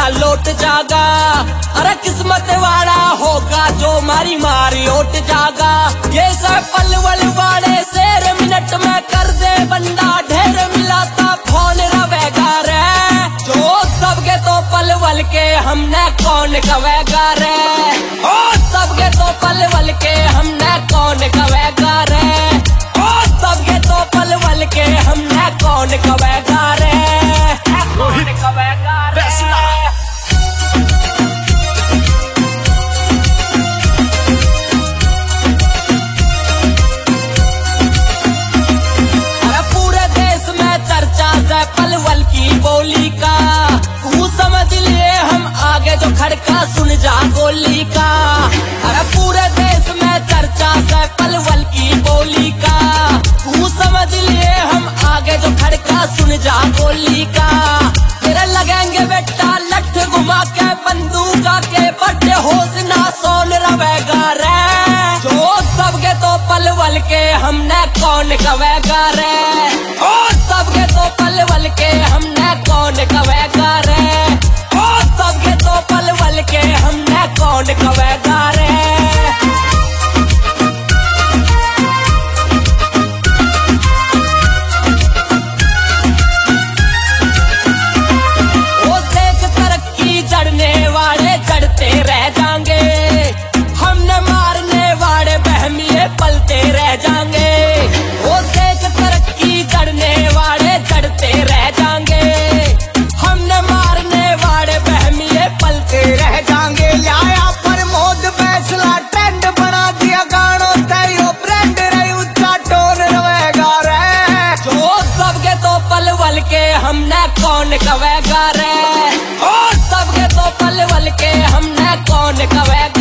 लौट जागा। अरे किस्मत वाला होगा जो मारी मारी ओट जागा। ये सब पलवल वाले शेर मिनट में कर दे बंदा ढेर मिलाता फोन रवेगा रे। जो सबके तो पलवल के हमने कौन कवेगा रे। ओ सबके तो पलवल के हमने कौन कवेगा रे। ओ सबके तो पलवल के हमने कौन कवेगा रे। कौन कवेगा रे। पलवल की बोली का तू समझ लिए हम आगे जो खड़का सुन जा गोली का। अरे पूरे देश में चर्चा है पलवल की बोली का। तू समझ लिए हम आगे जो खड़का सुन जा गोली का। तेरे लगेंगे बेटा लठ घुमा के बंदूका के बड़े होश ना सोन रवेगा रे। जो सबके तो पलवल के हमने कौन कवेगा रे। ओ सबके तो पलवल के हमने कौन कवेगा रे। ओ सबके तो पलवल के हमने कौन कवेगा रे। ओ देख तरक्की जड़ने वाले जड़ते रह जाएंगे। हमने मारने वाले बहमिए पलते रह जाएंगे। ओ देख तरक्की जड़ने वाले जड़ते रह जाएंगे। हमने मारने वाले बहमिए पलते रह जाएंगे। लाया प्रमोद फैसला ट्रेंड बना दिया गानों तेयो ब्रांड रही ऊंचा टोन रवेगा रे। जो सबके तो पलवल के हमने कौन कवेगा रे। ओ सबके तो पलवल के हमने कौन कवेगा।